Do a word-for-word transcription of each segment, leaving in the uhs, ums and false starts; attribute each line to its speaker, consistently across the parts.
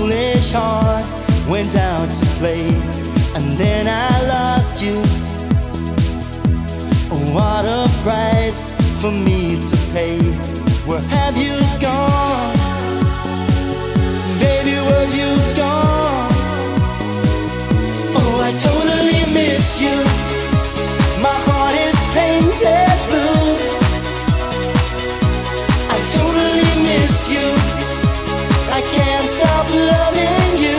Speaker 1: foolish heart went out to play, and then I lost you. What a price for me to pay. Where have you gone? Baby, where have you gone? Oh, I totally miss you. My heart is painted blue. I totally miss you. I can't stop loving you.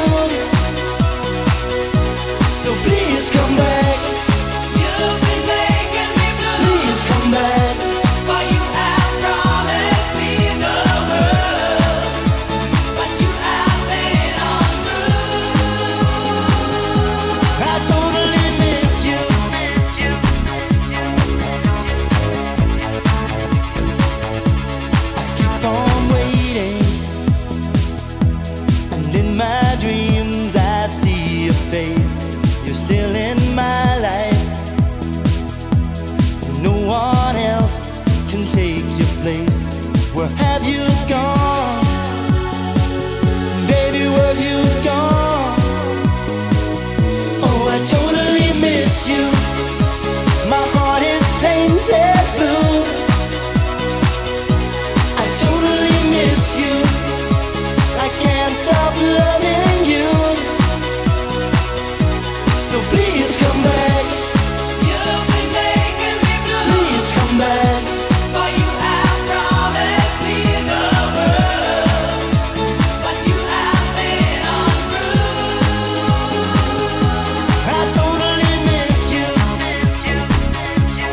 Speaker 1: So please come back.
Speaker 2: You've been making me blue.
Speaker 1: Please come back.
Speaker 2: For you have promised me the world, but you have been untrue.
Speaker 1: I totally miss you. Miss you. I keep on waiting, and in my dreams I see your face. You're still in my life. No one else can take your place. Where have you gone? Baby, where have you gone? Oh, I totally miss you. My heart is painted blue. I totally miss you. I can't stop loving you. So please come back.
Speaker 2: You've been making me blue.
Speaker 1: Please come back.
Speaker 2: For you have promised me the world, but you have been untrue.
Speaker 1: I totally miss you. Miss you. Miss you.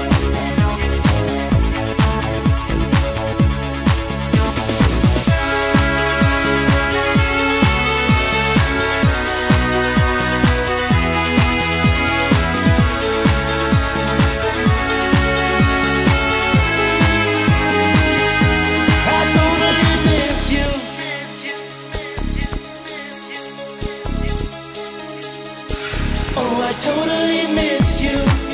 Speaker 1: I totally miss you. Oh, I totally miss you.